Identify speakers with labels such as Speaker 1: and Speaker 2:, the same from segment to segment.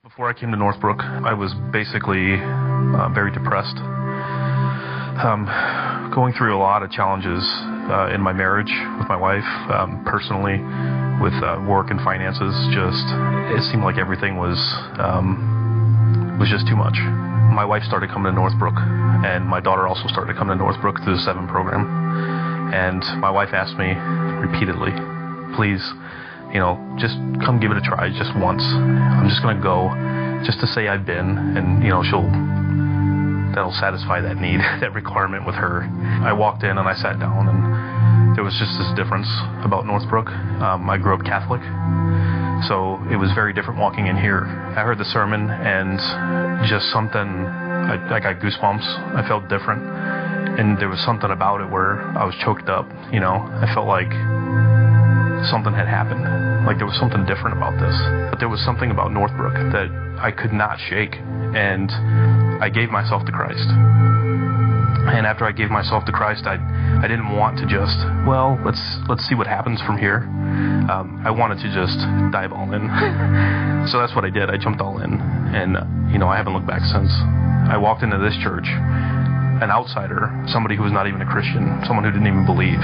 Speaker 1: Before I came to Northbrook, I was basically very depressed. Going through a lot of challenges in my marriage with my wife, personally, with work and finances. It seemed like everything was just too much. My wife started coming to Northbrook, and my daughter also started coming to Northbrook through the 7 program. And my wife asked me repeatedly, please, just come give it a try just once. I'm just going to go just to say I've been, and, that'll satisfy that need, that requirement with her. I walked in and I sat down, and there was just this difference about Northbrook. I grew up Catholic, so it was very different walking in here. I heard the sermon, and just something, I got goosebumps. I felt different, and there was something about it where I was choked up, I felt like something had happened, like there was something different about this. But there was something about Northbrook that I could not shake, and I gave myself to Christ. And after I gave myself to Christ, I didn't want to just, let's see what happens from here. I wanted to just dive all in. So that's what I did. I jumped all in, and I haven't looked back since. I walked into this church, an outsider, somebody who was not even a Christian, someone who didn't even believe.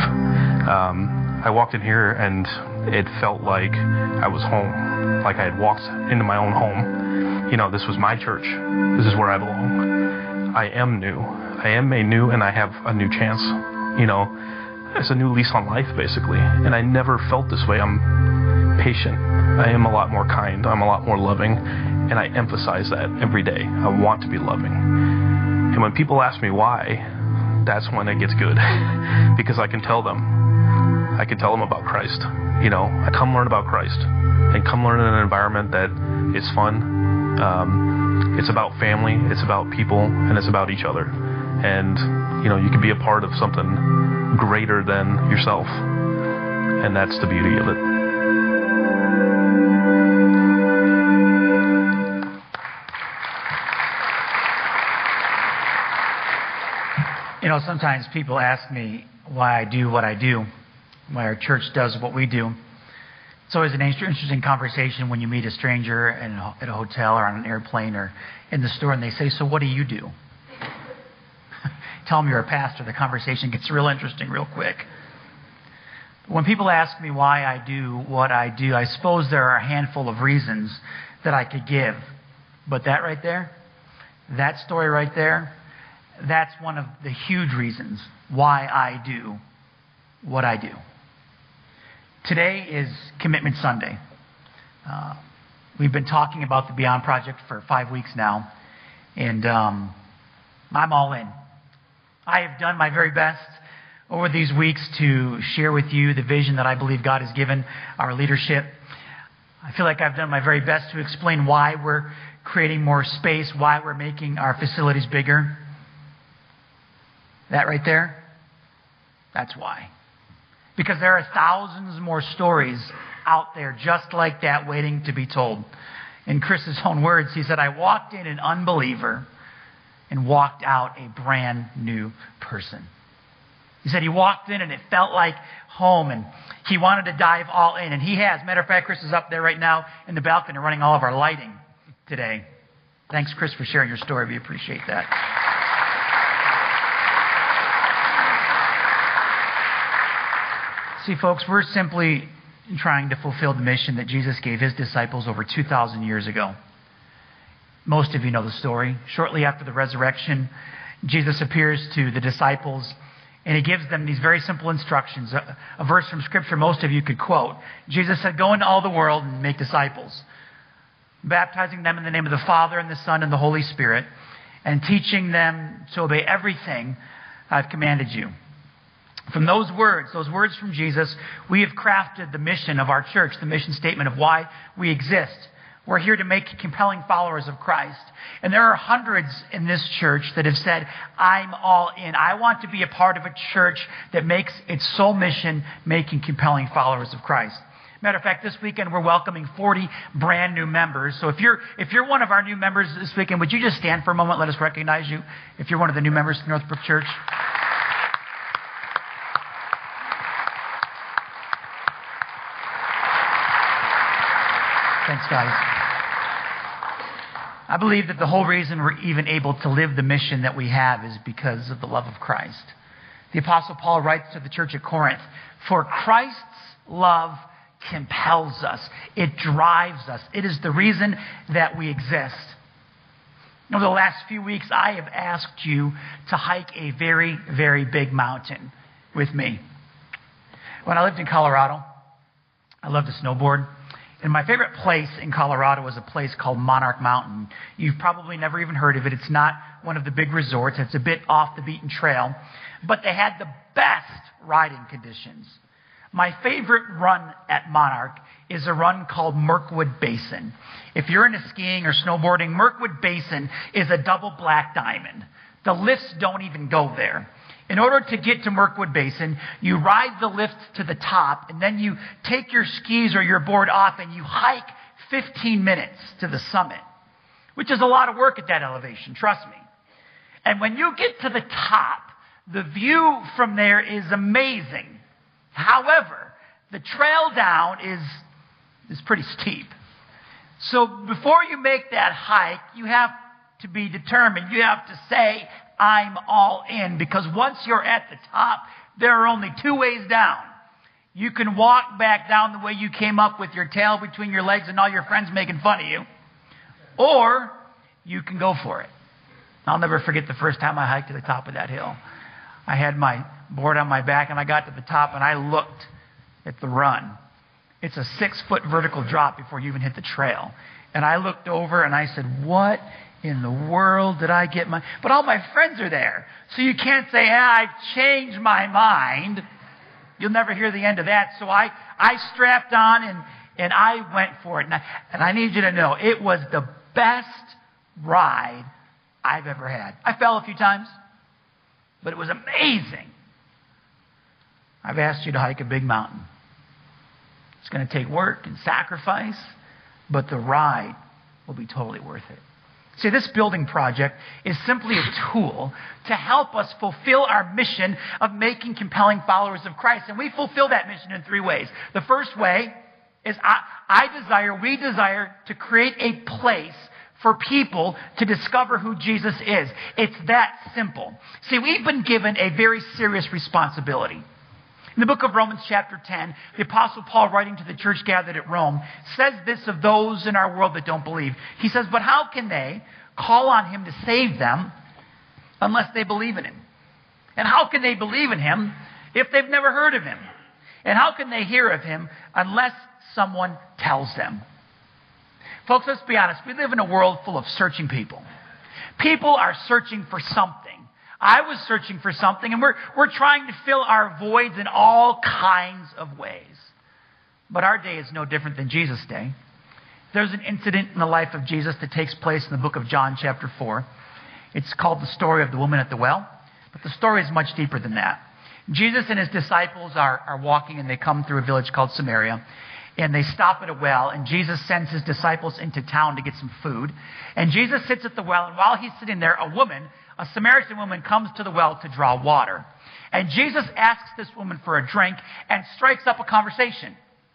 Speaker 1: I walked in here, and it felt like I was home, like I had walked into my own home. This was my church. This is where I belong. I am new. I am made new, and I have a new chance. It's a new lease on life, basically. And I never felt this way. I'm patient. I am a lot more kind. I'm a lot more loving. And I emphasize that every day. I want to be loving. And when people ask me why, that's when it gets good. Because I can tell them. I can tell them about Christ. I come learn about Christ, and come learn in an environment that is fun. It's about family, it's about people, and it's about each other. And, you can be a part of something greater than yourself. And that's the beauty of it.
Speaker 2: Sometimes people ask me why I do what I do, why our church does what we do. It's always an interesting conversation when you meet a stranger at a hotel or on an airplane or in the store, and they say, so what do you do? Tell them you're a pastor. The conversation gets real interesting real quick. When people ask me why I do what I do, I suppose there are a handful of reasons that I could give. But that right there, that story right there, that's one of the huge reasons why I do what I do. Today is Commitment Sunday. We've been talking about the Beyond Project for 5 weeks now, and I'm all in. I have done my very best over these weeks to share with you the vision that I believe God has given our leadership. I feel like I've done my very best to explain why we're creating more space, why we're making our facilities bigger. That right there, that's why. Because there are thousands more stories out there just like that waiting to be told. In Chris's own words, he said, I walked in an unbeliever and walked out a brand new person. He said he walked in and it felt like home, and he wanted to dive all in. And he has. Matter of fact, Chris is up there right now in the balcony running all of our lighting today. Thanks, Chris, for sharing your story. We appreciate that. See, folks, we're simply trying to fulfill the mission that Jesus gave his disciples over 2,000 years ago. Most of you know the story. Shortly after the resurrection, Jesus appears to the disciples, and he gives them these very simple instructions. A verse from Scripture most of you could quote. Jesus said, go into all the world and make disciples, baptizing them in the name of the Father and the Son and the Holy Spirit, and teaching them to obey everything I've commanded you. From those words from Jesus, we have crafted the mission of our church, the mission statement of why we exist. We're here to make compelling followers of Christ. And there are hundreds in this church that have said, I'm all in. I want to be a part of a church that makes its sole mission making compelling followers of Christ. Matter of fact, this weekend we're welcoming 40 brand new members. So if you're one of our new members this weekend, would you just stand for a moment? Let us recognize you. If you're one of the new members of Northbrook Church. Thanks, guys. I believe that the whole reason we're even able to live the mission that we have is because of the love of Christ. The Apostle Paul writes to the church at Corinth, "For Christ's love compels us. It drives us. It is the reason that we exist." Over the last few weeks, I have asked you to hike a very, very big mountain with me. When I lived in Colorado, I loved to snowboard. And my favorite place in Colorado was a place called Monarch Mountain. You've probably never even heard of it. It's not one of the big resorts. It's a bit off the beaten trail. But they had the best riding conditions. My favorite run at Monarch is a run called Mirkwood Basin. If you're into skiing or snowboarding, Mirkwood Basin is a double black diamond. The lifts don't even go there. In order to get to Mirkwood Basin, you ride the lift to the top, and then you take your skis or your board off, and you hike 15 minutes to the summit, which is a lot of work at that elevation, trust me. And when you get to the top, the view from there is amazing. However, the trail down is pretty steep. So before you make that hike, you have to be determined. You have to say, "I'm all in," because once you're at the top, there are only two ways down. You can walk back down the way you came up with your tail between your legs and all your friends making fun of you, or you can go for it. I'll never forget the first time I hiked to the top of that hill. I had my board on my back, and I got to the top, and I looked at the run. It's a 6-foot vertical drop before you even hit the trail. And I looked over, and I said, "What in the world did I get my..." But all my friends are there. So you can't say, "I've changed my mind." You'll never hear the end of that. So I strapped on, and I went for it. And I need you to know, it was the best ride I've ever had. I fell a few times, but it was amazing. I've asked you to hike a big mountain. It's going to take work and sacrifice, but the ride will be totally worth it. See, this building project is simply a tool to help us fulfill our mission of making compelling followers of Christ. And we fulfill that mission in 3 ways. The first way is we desire to create a place for people to discover who Jesus is. It's that simple. See, we've been given a very serious responsibility. In the book of Romans chapter 10, the Apostle Paul, writing to the church gathered at Rome, says this of those in our world that don't believe. He says, "But how can they call on him to save them unless they believe in him? And how can they believe in him if they've never heard of him? And how can they hear of him unless someone tells them?" Folks, let's be honest. We live in a world full of searching people. People are searching for something. I was searching for something, and we're trying to fill our voids in all kinds of ways. But our day is no different than Jesus' day. There's an incident in the life of Jesus that takes place in the book of John chapter 4. It's called the story of the woman at the well, but the story is much deeper than that. Jesus and his disciples are walking, and they come through a village called Samaria, and they stop at a well, and Jesus sends his disciples into town to get some food. And Jesus sits at the well, and while he's sitting there, a Samaritan woman, comes to the well to draw water. And Jesus asks this woman for a drink and strikes up a conversation.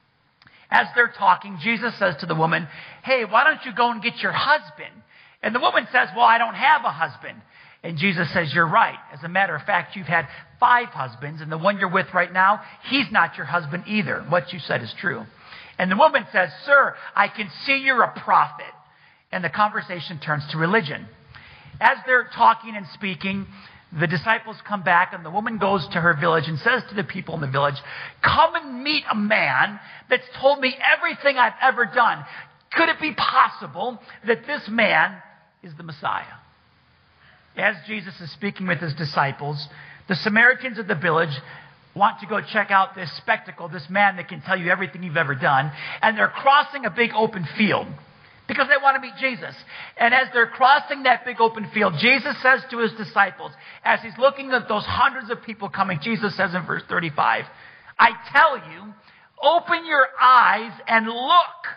Speaker 2: As they're talking, Jesus says to the woman, "Hey, why don't you go and get your husband?" And the woman says, "Well, I don't have a husband." And Jesus says, "You're right. As a matter of fact, you've had 5 husbands, and the one you're with right now, he's not your husband either. What you said is true." And the woman says, "Sir, I can see you're a prophet." And the conversation turns to religion. As they're talking and speaking, the disciples come back, and the woman goes to her village and says to the people in the village, "Come and meet a man that's told me everything I've ever done. Could it be possible that this man is the Messiah?" As Jesus is speaking with his disciples, the Samaritans of the village want to go check out this spectacle, this man that can tell you everything you've ever done. And they're crossing a big open field because they want to meet Jesus. And as they're crossing that big open field, Jesus says to his disciples, as he's looking at those hundreds of people coming, Jesus says in verse 35, "I tell you, open your eyes and look.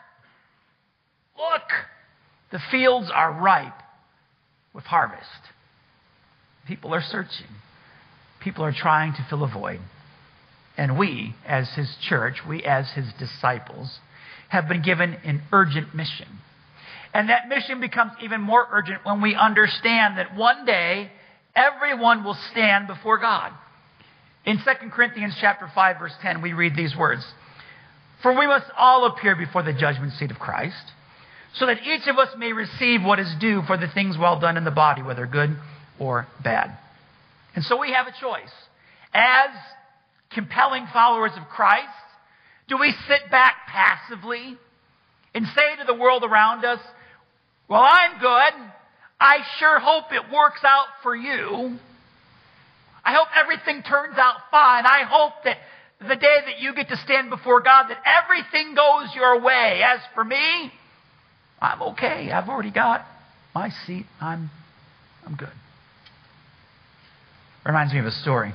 Speaker 2: Look, the fields are ripe with harvest." People are searching. People are trying to fill a void. And we, as his church, we as his disciples, have been given an urgent mission. And that mission becomes even more urgent when we understand that one day everyone will stand before God. In 2 Corinthians chapter 5, verse 10, we read these words, "For we must all appear before the judgment seat of Christ, so that each of us may receive what is due for the things well done in the body, whether good or bad." And so we have a choice. As compelling followers of Christ, do we sit back passively and say to the world around us, "Well, I'm good. I sure hope it works out for you. I hope everything turns out fine. I hope that the day that you get to stand before God, that everything goes your way. As for me, I'm okay. I've already got my seat. I'm good." Reminds me of a story.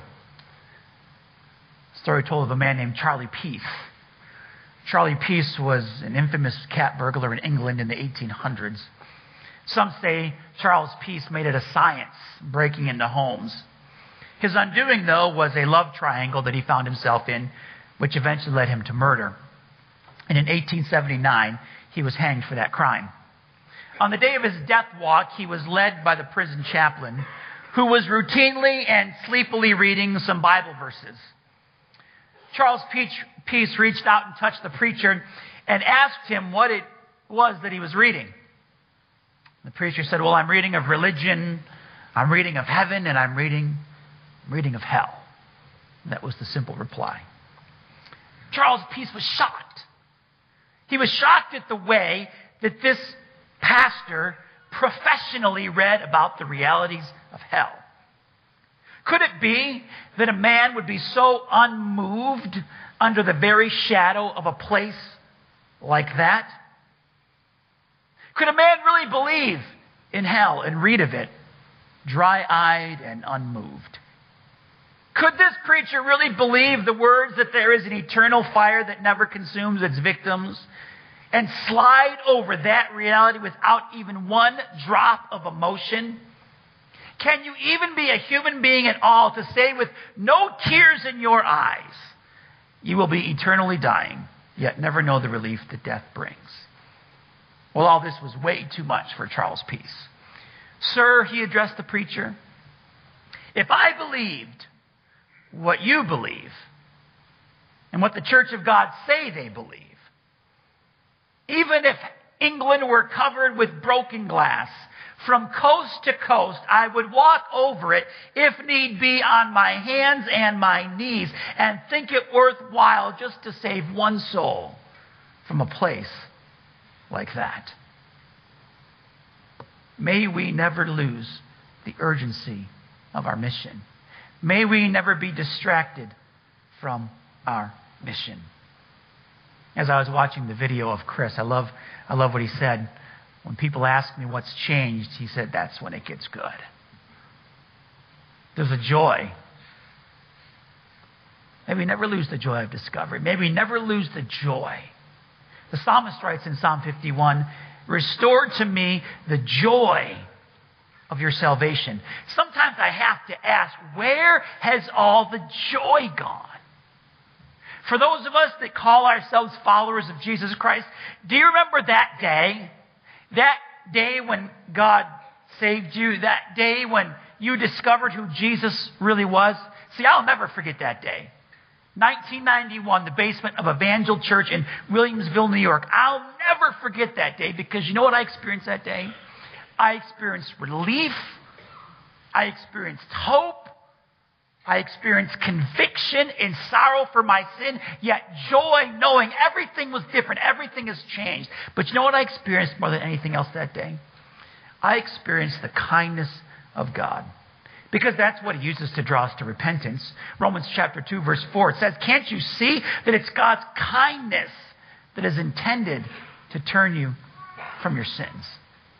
Speaker 2: A story told of a man named Charlie Peace. Charlie Peace was an infamous cat burglar in England in the 1800s. Some say Charles Peace made it a science, breaking into homes. His undoing, though, was a love triangle that he found himself in, which eventually led him to murder. And in 1879, he was hanged for that crime. On the day of his death walk, he was led by the prison chaplain, who was routinely and sleepily reading some Bible verses. Charles Peace reached out and touched the preacher and asked him what it was that he was reading. The preacher said, "Well, I'm reading of religion, I'm reading of heaven, and I'm reading of hell." That was the simple reply. Charles Peace was shocked. He was shocked at the way that this pastor professionally read about the realities of hell. Could it be that a man would be so unmoved under the very shadow of a place like that? Could a man really believe in hell and read of it dry-eyed and unmoved? Could this preacher really believe the words that there is an eternal fire that never consumes its victims and slide over that reality without even one drop of emotion? Can you even be a human being at all to say with no tears in your eyes, you will be eternally dying, yet never know the relief that death brings? Well, all this was way too much for Charles Peace. "Sir," he addressed the preacher, "if I believed what you believe and what the Church of God say they believe, even if England were covered with broken glass from coast to coast, I would walk over it, if need be, on my hands and my knees and think it worthwhile just to save one soul from a place like that." May we never lose the urgency of our mission. May we never be distracted from our mission. As I was watching the video of Chris, I love what he said. When people ask me what's changed, he said, "That's when it gets good." There's a joy. May we never lose the joy of discovery. May we never lose the joy. The psalmist writes in Psalm 51, "Restore to me the joy of your salvation." Sometimes I have to ask, where has all the joy gone? For those of us that call ourselves followers of Jesus Christ, do you remember that day? That day when God saved you? That day when you discovered who Jesus really was? See, I'll never forget that day. 1991, the basement of Evangel Church in Williamsville, New York. I'll never forget that day, because you know what I experienced that day? I experienced relief. I experienced hope. I experienced conviction and sorrow for my sin, yet joy knowing everything was different. Everything has changed. But you know what I experienced more than anything else that day? I experienced the kindness of God. Because that's what He uses to draw us to repentance. Romans chapter 2, verse 4, it says, "Can't you see that it's God's kindness that is intended to turn you from your sins?"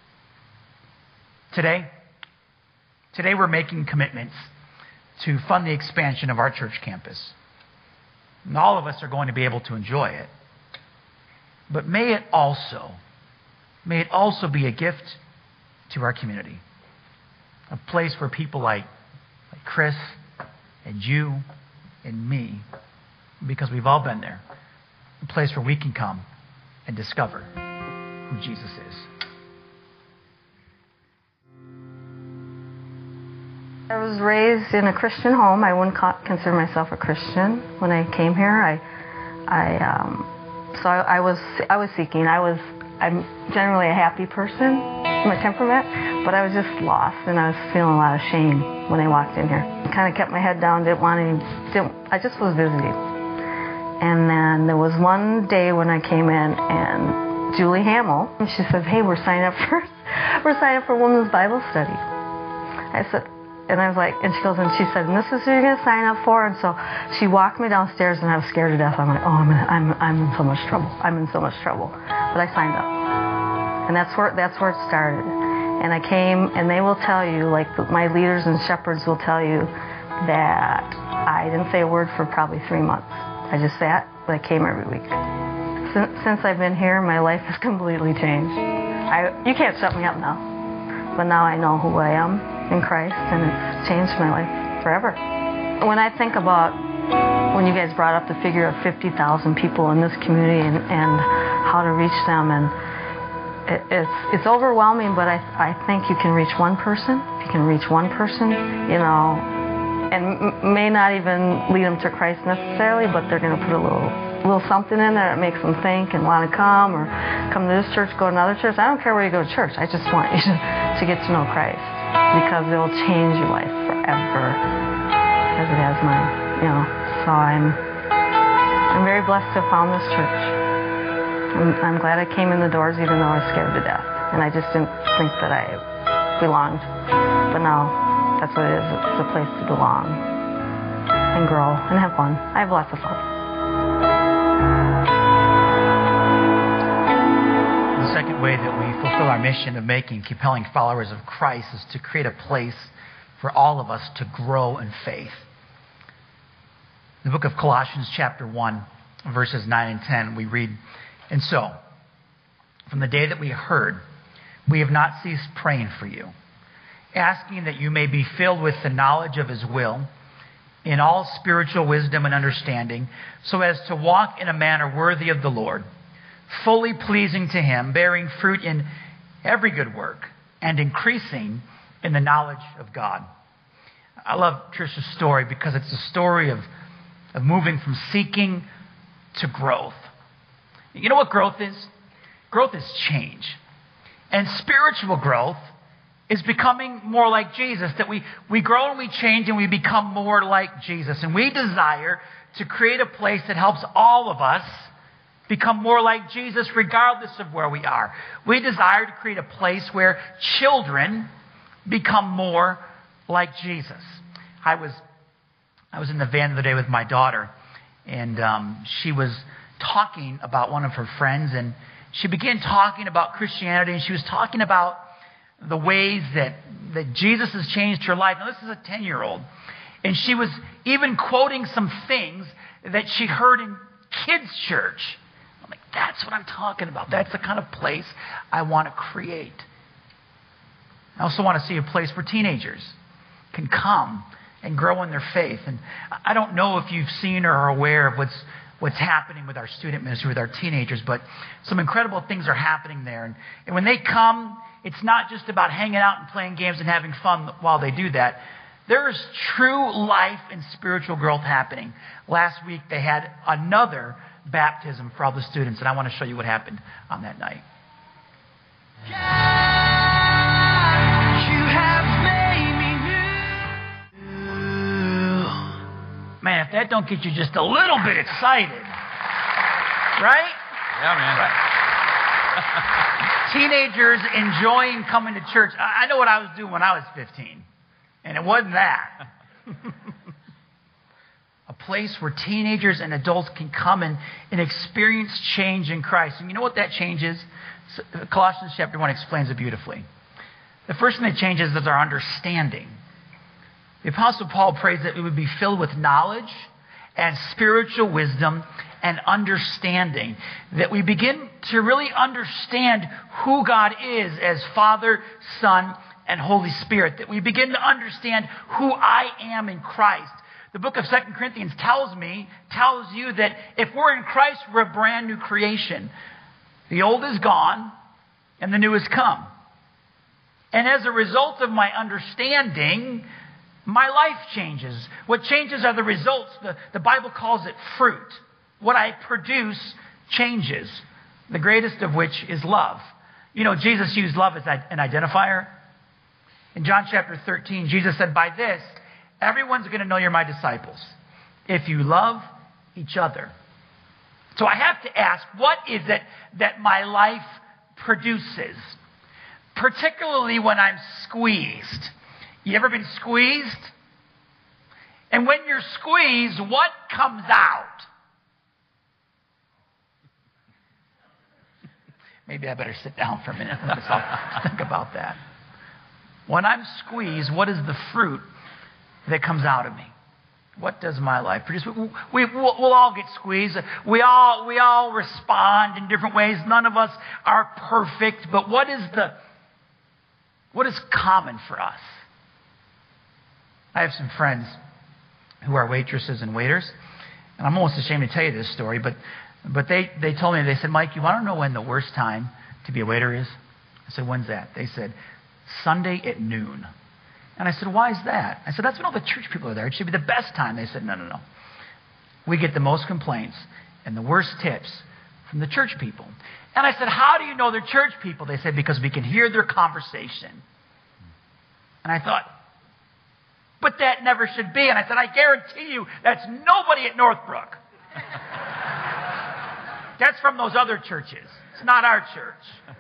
Speaker 2: Today we're making commitments to fund the expansion of our church campus. And all of us are going to be able to enjoy it. But may it also be a gift to our community. A place where people like Chris and you and me, because we've all been there, a place where we can come and discover who Jesus is.
Speaker 3: I was raised in a Christian home. I wouldn't consider myself a Christian when I came here. I was seeking. I'm generally a happy person, my temperament, but I was just lost, and I was feeling a lot of shame when I walked in here. Kind of kept my head down, I just was busy. And then there was one day when I came in, and Julie Hamill, she says, "Hey, we're signing up for Women's Bible Study." I said, and I was like, and she goes, and she said, "And this is who you're going to sign up for?" And so she walked me downstairs, and I was scared to death. I'm like, "Oh, I'm in so much trouble. I'm in so much trouble." But I signed up, and that's where it started. And I came, and they will tell you, like my leaders and shepherds will tell you, that I didn't say a word for probably 3 months. I just sat, but I came every week. Since I've been here, my life has completely changed. You can't shut me up now. But now I know who I am in Christ, and it's changed my life forever. When I think about when you guys brought up the figure of 50,000 people in this community and how to reach them, and it's overwhelming, but I think you can reach one person. If you can reach one person, and may not even lead them to Christ necessarily, but they're going to put a little something in there that makes them think and want to come, or come to this church, go to another church. I don't care where you go to church. I just want you to get to know Christ, because it will change your life forever, as it has mine. So I'm very blessed to have found this church. I'm glad I came in the doors, even though I was scared to death, and I just didn't think that I belonged. But now, that's what it is. It's a place to belong and grow and have fun. I have lots of fun.
Speaker 2: The second way that we fulfill our mission of making compelling followers of Christ is to create a place for all of us to grow in faith. In the book of Colossians chapter 1, verses 9 and 10, we read, "And so, from the day that we heard, we have not ceased praying for you, asking that you may be filled with the knowledge of His will, in all spiritual wisdom and understanding, so as to walk in a manner worthy of the Lord, fully pleasing to Him, bearing fruit in every good work, and increasing in the knowledge of God." I love Trisha's story because it's a story of moving from seeking to growth. You know what growth is? Growth is change. And spiritual growth is becoming more like Jesus, that we grow and we change and we become more like Jesus. And we desire to create a place that helps all of us become more like Jesus regardless of where we are. We desire to create a place where children become more like Jesus. I was in the van the other day with my daughter, and she was talking about one of her friends, and she began talking about Christianity, and she was talking about the ways that Jesus has changed her life. Now, this is a 10-year-old. And she was even quoting some things that she heard in kids' church. I'm like, that's what I'm talking about. That's the kind of place I want to create. I also want to see a place where teenagers can come and grow in their faith. And I don't know if you've seen or are aware of what's happening with our student ministry, with our teenagers, but some incredible things are happening there. And when they come, it's not just about hanging out and playing games and having fun while they do that. There's true life and spiritual growth happening. Last week, they had another baptism for all the students, and I want to show you what happened on that night. Man, if that don't get you just a little bit excited, right?
Speaker 4: Yeah, man.
Speaker 2: Right. Teenagers enjoying coming to church. I know what I was doing when I was 15, and it wasn't that. A place where teenagers and adults can come and experience change in Christ. And you know what that change is? Colossians chapter 1 explains it beautifully. The first thing that changes is our understanding. The Apostle Paul prays that we would be filled with knowledge and spiritual wisdom and understanding. That we begin to really understand who God is as Father, Son, and Holy Spirit. That we begin to understand who I am in Christ. The book of 2 Corinthians tells you that if we're in Christ, we're a brand new creation. The old is gone and the new has come. And as a result of my understanding, my life changes. What changes are the results. The Bible calls it fruit. What I produce changes, the greatest of which is love. You know, Jesus used love as an identifier. In John chapter 13, Jesus said, by this, everyone's going to know you're my disciples, if you love each other. So I have to ask, what is it that my life produces? Particularly when I'm squeezed. You ever been squeezed? And when you're squeezed, what comes out? Maybe I better sit down for a minute and let myself think about that. When I'm squeezed, what is the fruit that comes out of me? What does my life produce? We'll all get squeezed. We all respond in different ways. None of us are perfect. But what is common for us? I have some friends who are waitresses and waiters, and I'm almost ashamed to tell you this story, but they told me, they said, Mike, you want to know when the worst time to be a waiter is? I said, when's that? They said, Sunday at noon. And I said, why is that? I said, that's when all the church people are there. It should be the best time. They said, no. We get the most complaints and the worst tips from the church people. And I said, how do you know they're church people? They said, because we can hear their conversation. And I thought, but that never should be. And I said, I guarantee you that's nobody at Northbrook. That's from those other churches. It's not our church.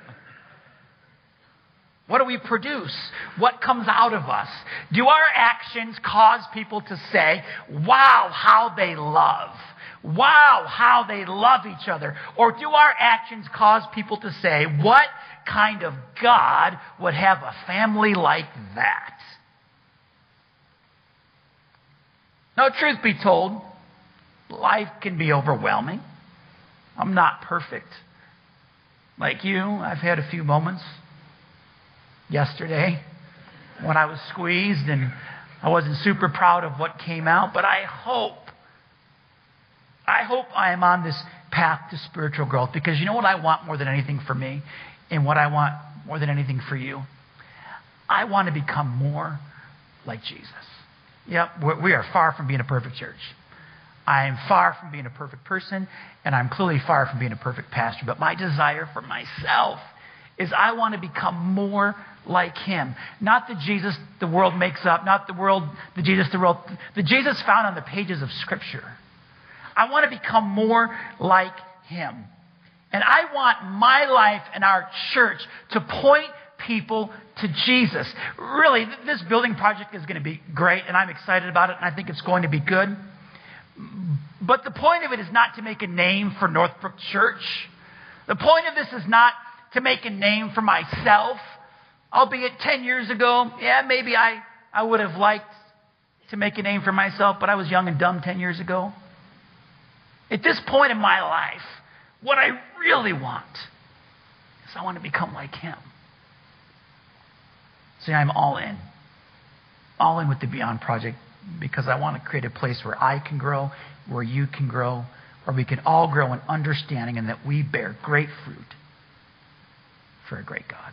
Speaker 2: What do we produce? What comes out of us? Do our actions cause people to say, wow, how they love? Wow, how they love each other? Or do our actions cause people to say, what kind of God would have a family like that? Now, truth be told, life can be overwhelming. I'm not perfect. Like you, I've had a few moments yesterday when I was squeezed and I wasn't super proud of what came out, but I hope I am on this path to spiritual growth, because you know what I want more than anything for me, and what I want more than anything for you? I want to become more like Jesus. Yep, we are far from being a perfect church. I am far from being a perfect person, and I'm clearly far from being a perfect pastor. But my desire for myself is I want to become more like Him. Not the Jesus the world makes up, not the Jesus found on the pages of Scripture. I want to become more like Him. And I want my life and our church to point people to Jesus. Really, this building project is going to be great, and I'm excited about it, and I think it's going to be good. But the point of it is not to make a name for Northbrook Church. The point of this is not to make a name for myself. Albeit 10 years ago, maybe I would have liked to make a name for myself, but I was young and dumb 10 years ago. At this point in my life, what I really want is I want to become like Him. See, I'm all in. All in with the Beyond Project, because I want to create a place where I can grow, where you can grow, where we can all grow in understanding, and that we bear great fruit for a great God.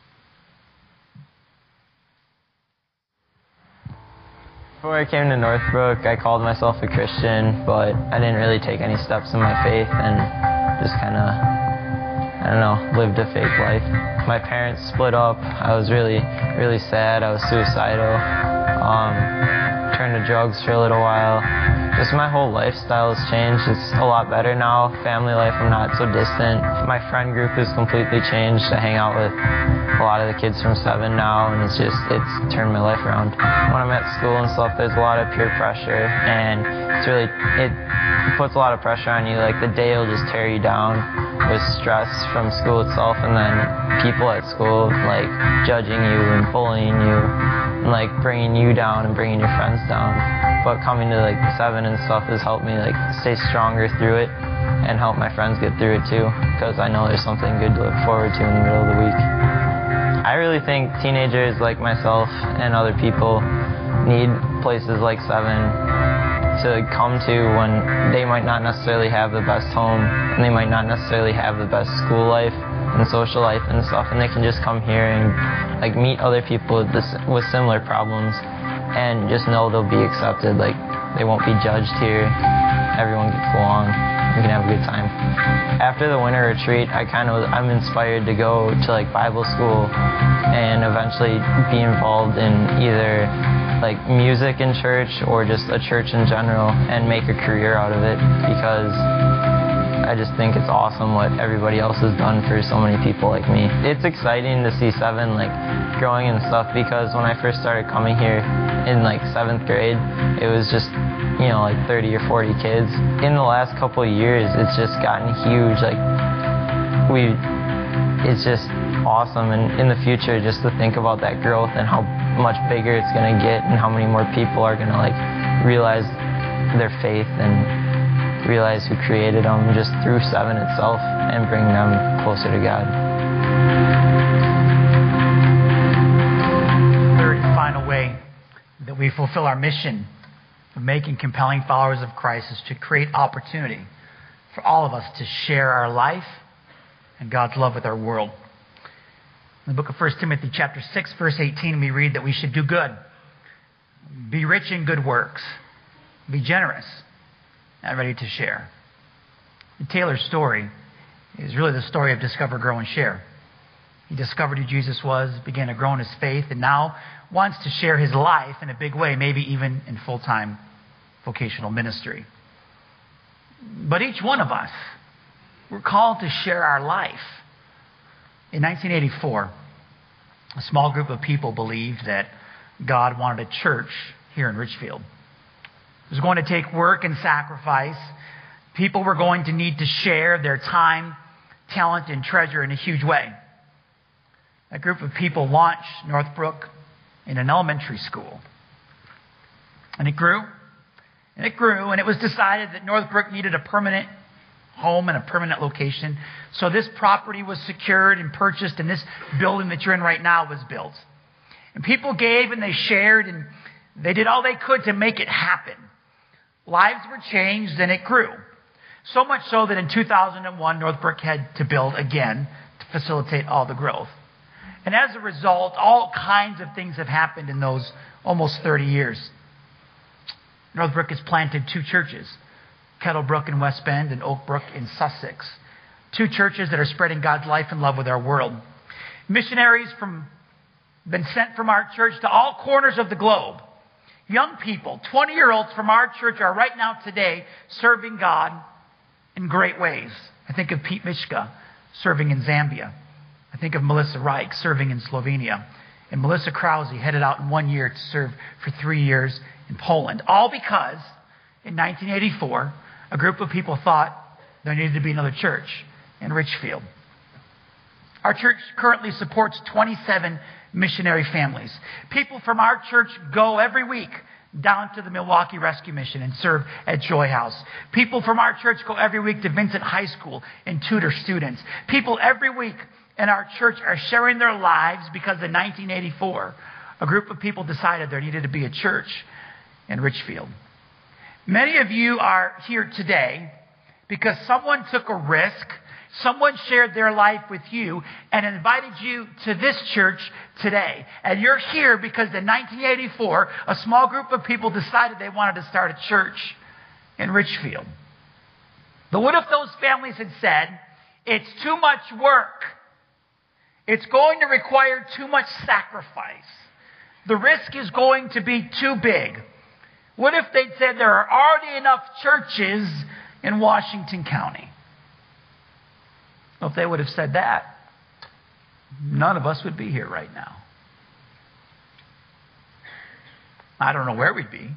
Speaker 4: Before I came to Northbrook, I called myself a Christian, but I didn't really take any steps in my faith and just kind of, lived a fake life. My parents split up. I was really, really sad. I was suicidal. Turned to drugs for a little while. Just my whole lifestyle has changed. It's a lot better now. Family life, I'm not so distant. My friend group has completely changed. I hang out with a lot of the kids from 7 now, and it's turned my life around. When I'm at school and stuff, there's a lot of peer pressure, and it puts a lot of pressure on you. Like, the day will just tear you down with stress from school itself, and then people at school, like, judging you and bullying you, and, like, bringing you down and bringing your friends down. But coming to, like, 7 and stuff has helped me, like, stay stronger through it and help my friends get through it too, because I know there's something good to look forward to in the middle of the week. I really think teenagers like myself and other people need places like 7 to come to when they might not necessarily have the best home, and they might not necessarily have the best school life and social life and stuff, and they can just come here and, like, meet other people with similar problems and just know they'll be accepted. Like, they won't be judged here. Everyone gets along. We can have a good time. After the winter retreat, I'm inspired to go to like Bible school and eventually be involved in either like music in church or just a church in general and make a career out of it, because I just think it's awesome what everybody else has done for so many people like me. It's exciting to see Seven like growing and stuff, because when I first started coming here in like 7th grade, it was just, you know, like 30 or 40 kids. In the last couple of years, it's just gotten huge. Like, it's just awesome. And in the future, just to think about that growth and how much bigger it's going to get and how many more people are going to like realize their faith and realize who created them just through Seven itself and bring them closer to God.
Speaker 2: Third and final way that we fulfill our mission of making compelling followers of Christ is to create opportunity for all of us to share our life and God's love with our world. In the book of 1 Timothy chapter 6, verse 18, we read that we should do good, be rich in good works, be generous, and ready to share. And Taylor's story is really the story of discover, grow, and share. He discovered who Jesus was, began to grow in his faith, and now wants to share his life in a big way, maybe even in full-time vocational ministry. But each one of us, we're called to share our life. In 1984, a small group of people believed that God wanted a church here in Richfield. It was going to take work and sacrifice. People were going to need to share their time, talent, and treasure in a huge way. A group of people launched Northbrook in an elementary school. And it grew, and it grew, and it was decided that Northbrook needed a permanent home and a permanent location. So this property was secured and purchased, and this building that you're in right now was built. And people gave and they shared, and they did all they could to make it happen. Lives were changed, and it grew. So much so that in 2001, Northbrook had to build again to facilitate all the growth. And as a result, all kinds of things have happened in those almost 30 years. Northbrook has planted 2 churches, Kettlebrook in West Bend and Oakbrook in Sussex. 2 churches that are spreading God's life and love with our world. Missionaries been sent from our church to all corners of the globe. Young people, 20-year-olds from our church are right now today serving God in great ways. I think of Pete Mishka serving in Zambia. I think of Melissa Reich serving in Slovenia. And Melissa Krause headed out in 1 year to serve for 3 years in Poland. All because in 1984, a group of people thought there needed to be another church in Richfield. Our church currently supports 27 missionary families. People from our church go every week down to the Milwaukee Rescue Mission and serve at Joy House. People from our church go every week to Vincent High School and tutor students. People every week in our church are sharing their lives because in 1984, a group of people decided there needed to be a church in Richfield. Many of you are here today because someone took a risk. Someone shared their life with you and invited you to this church today. And you're here because in 1984, a small group of people decided they wanted to start a church in Richfield. But what if those families had said, it's too much work. It's going to require too much sacrifice. The risk is going to be too big. What if they'd said there are already enough churches in Washington County? Well, if they would have said that, none of us would be here right now. I don't know where we'd be.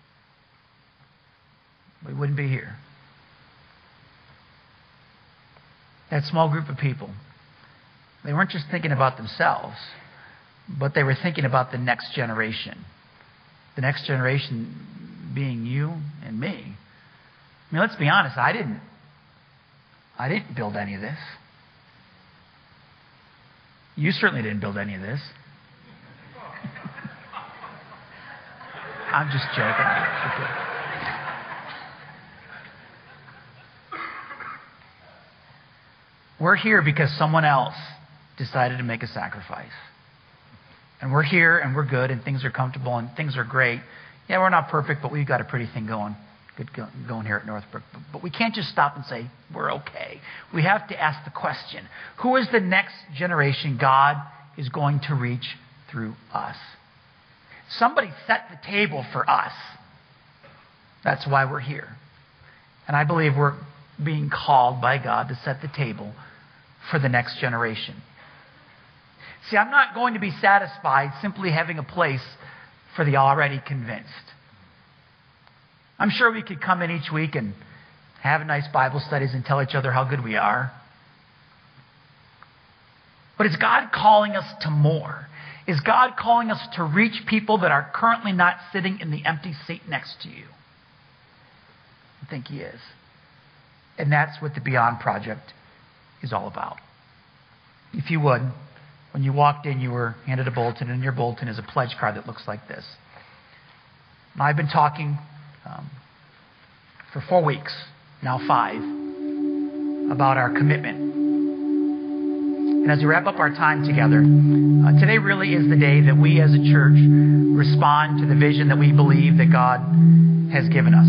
Speaker 2: We wouldn't be here. That small group of people, they weren't just thinking about themselves, but they were thinking about the next generation. The next generation being you and me. I mean, let's be honest, I didn't build any of this. You certainly didn't build any of this. I'm just joking. Okay. We're here because someone else decided to make a sacrifice. And we're here and we're good and things are comfortable and things are great. Yeah, we're not perfect, but we've got a pretty thing going here at Northbrook. But we can't just stop and say, we're okay. We have to ask the question, who is the next generation God is going to reach through us? Somebody set the table for us. That's why we're here. And I believe we're being called by God to set the table for the next generation. See, I'm not going to be satisfied simply having a place for the already convinced. I'm sure we could come in each week and have nice Bible studies and tell each other how good we are. But is God calling us to more? Is God calling us to reach people that are currently not sitting in the empty seat next to you? I think He is. And that's what the Beyond Project is all about. If you would, when you walked in, you were handed a bulletin, and in your bulletin is a pledge card that looks like this. And I've been talking for 4 weeks, now 5, about our commitment. And as we wrap up our time together, today really is the day that we as a church respond to the vision that we believe that God has given us.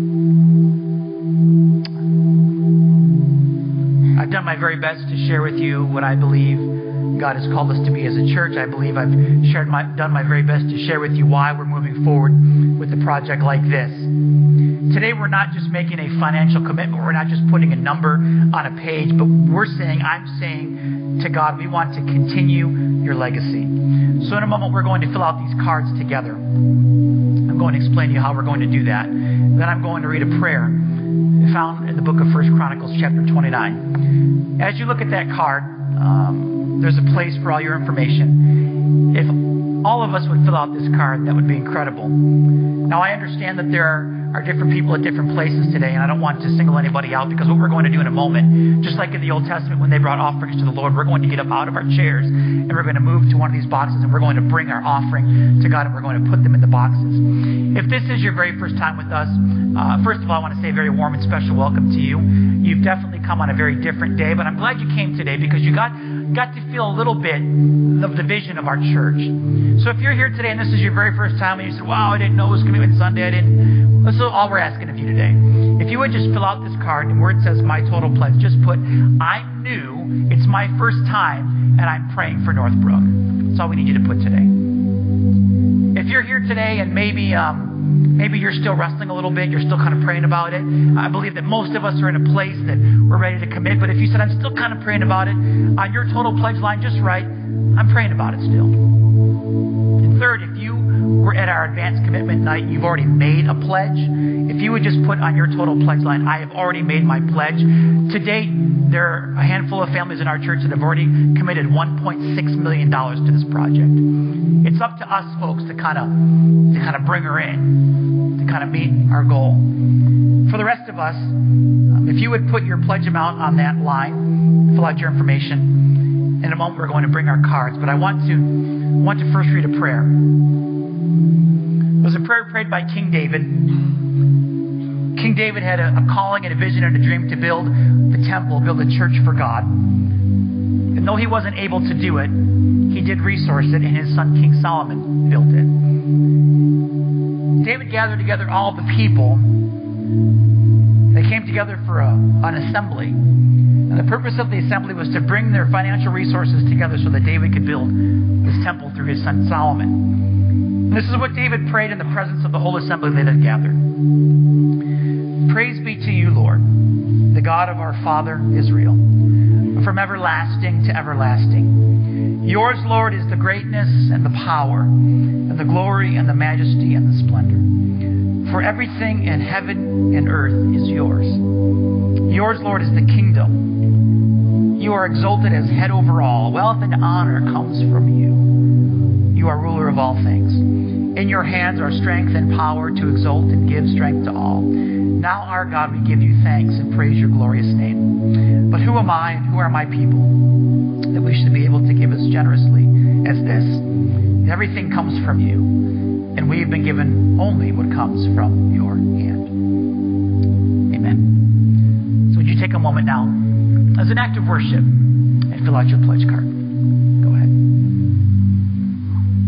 Speaker 2: I've done my very best to share with you what I believe God has called us to be as a church. I believe I've done my very best to share with you why we're moving forward with a project like this. Today we're not just making a financial commitment. We're not just putting a number on a page, but I'm saying to God, we want to continue your legacy. So in a moment we're going to fill out these cards together. I'm going to explain to you how we're going to do that. Then I'm going to read a prayer found in the book of 1 Chronicles chapter 29. As you look at that card, there's a place for all your information. If all of us would fill out this card, that would be incredible. Now, I understand that there are different people at different places today, and I don't want to single anybody out, because what we're going to do in a moment, just like in the Old Testament when they brought offerings to the Lord, we're going to get up out of our chairs, and we're going to move to one of these boxes, and we're going to bring our offering to God, and we're going to put them in the boxes. If this is your very first time with us, first of all, I want to say a very warm and special welcome to you. You've definitely come on a very different day, but I'm glad you came today, because you got to feel a little bit of the vision of our church. So if you're here today and this is your very first time and you said, wow, I didn't know it was Commitment Sunday, this is all we're asking of you today. If you would just fill out this card, and where it says My Total Pledge, just put, I'm new, it's my first time, and I'm praying for Northbrook. That's all we need you to put today. If you're here today and maybe you're still wrestling a little bit, you're still kind of praying about it, I believe that most of us are in a place that we're ready to commit, but if you said, I'm still kind of praying about it, on your total pledge line, just write, I'm praying about it still. And third, if you were at our advanced commitment night and you've already made a pledge, if you would just put on your total pledge line, I have already made my pledge. To date, there are a handful of families in our church that have already committed $1.6 million to this project. It's up to us, folks, to kind of bring her in, to kind of meet our goal. For the rest of us, if you would put your pledge amount on that line, fill out your information. In a moment, we're going to bring our cards, but I want to first read a prayer. It was a prayer prayed by King David. King David had a calling and a vision and a dream to build the temple, build a church for God. And though he wasn't able to do it, he did resource it, and his son King Solomon built it. David gathered together all the people. They came together for an assembly. And the purpose of the assembly was to bring their financial resources together so that David could build this temple through his son Solomon. And this is what David prayed in the presence of the whole assembly that had gathered. Praise be to you, Lord, the God of our father Israel, from everlasting to everlasting. Yours, Lord, is the greatness and the power and the glory and the majesty and the splendor. For everything in heaven and earth is yours. Yours, Lord, is the kingdom. You are exalted as head over all. Wealth and honor comes from you. You are ruler of all things. In your hands are strength and power to exalt and give strength to all. Now, our God, we give you thanks and praise your glorious name. But who am I and who are my people that we should be able to give as generously as this? Everything comes from you, and we have been given only what comes from your hand. Amen. So would you take a moment now as an act of worship and fill out your pledge card? Go ahead.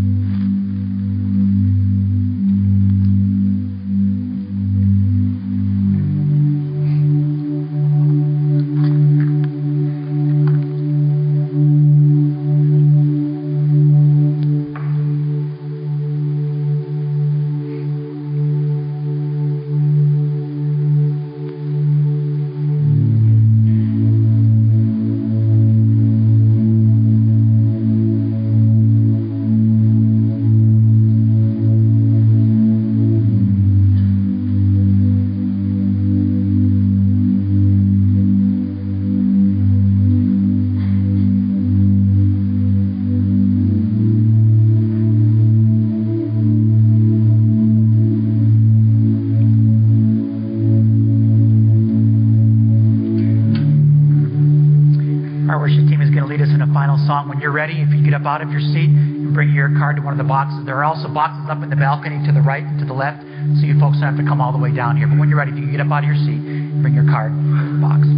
Speaker 2: get up out of your seat and bring your card to one of the boxes. There are also boxes up in the balcony to the right and to the left, so you folks don't have to come all the way down here. But when you're ready, if you can get up out of your seat and bring your card to the box.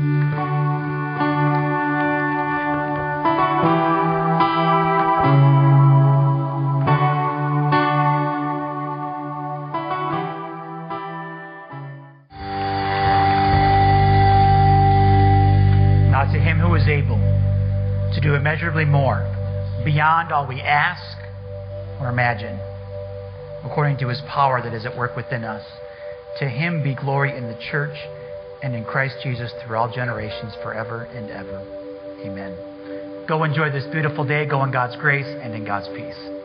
Speaker 2: To him who is able to do immeasurably more, beyond all we ask or imagine, according to his power that is at work within us. To him be glory in the church and in Christ Jesus through all generations, forever and ever. Amen. Go enjoy this beautiful day. Go in God's grace and in God's peace.